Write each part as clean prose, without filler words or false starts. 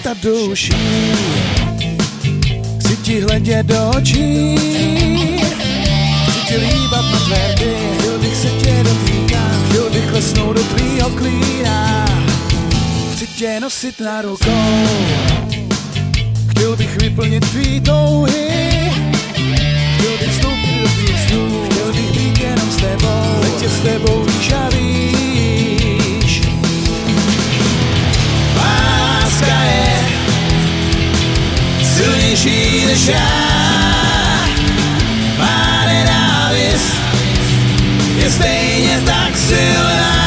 šeptat do uší, chci ti hledět do očí, chci ti líbat na tvé rty, chtěl bych se tě dotýkat, chtěl bych klesnout do tvýho klína, chci tě nosit na rukou, chtěl bych vyplnit tvý touhy, chtěl bych vstoupit do tvých snů, chtěl bych být jenom s tebou, letět s tebou víš a víš. Láska je silnější než já, má nenávist je stejně tak silná.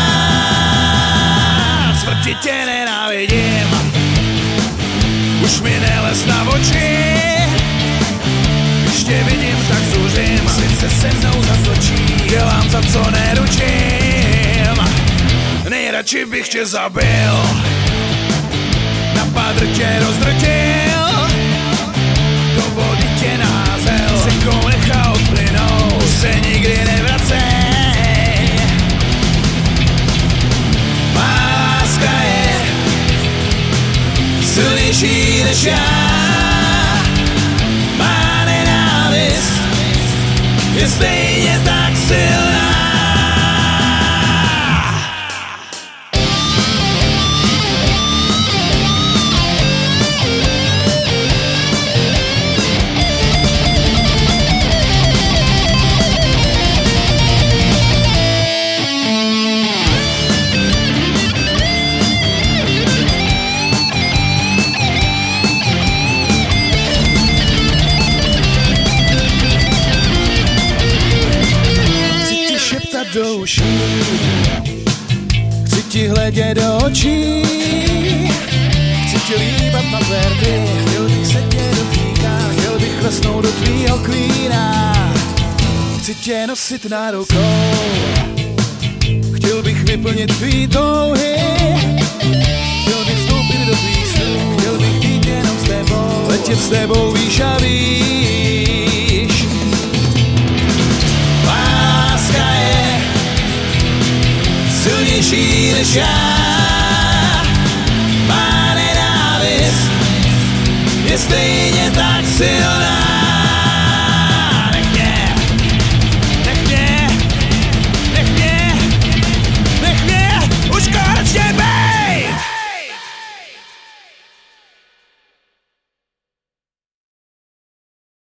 Smrti tě nenávidím, už mi nelez na oči, když tě vidím, tak zuřím, svět se se mnou zatočí, dělám za co neručím, nejradši bych tě zabil, na pádr tě rozdrtil, do vody tě naházel, řekou nechal plynout, se nikdy nevracej. Má láska je silnější než já, má nenávist je stejně tak silná. Do uší, chci ti hledět do očí, chci ti líbat na tvé rty, chtěl bych se tě dotýkat, chtěl bych klesnout do tvýho klína, chci tě nosit na rukou, chtěl bych vyplnit tvý touhy, chtěl bych vstoupit do tvých snů, chtěl bych být jenom s tebou, letět s tebou víš a víš. Láska je silnější než já, má nenávist je stejně tak silná.